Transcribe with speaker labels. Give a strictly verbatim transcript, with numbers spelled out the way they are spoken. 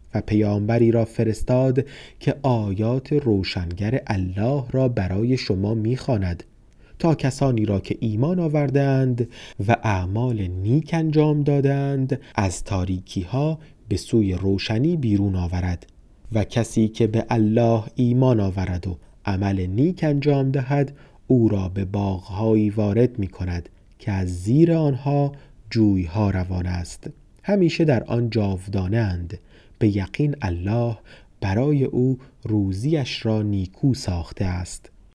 Speaker 1: و پیامبری را فرستاد که آیات روشنگر الله را برای شما می‌خواند تا کسانی را که ایمان آوردند و اعمال نیک انجام دادند از تاریکی‌ها به سوی روشنی بیرون آورد. و کسی که به الله ایمان آورد و عمل نیک انجام دهد او را به باغ‌هایی وارد می‌کند که از زیر آنها جوی‌ها روان است، همیشه در آن جاودانه اند. به یقین الله برای او روزیش را نیکو ساخته است.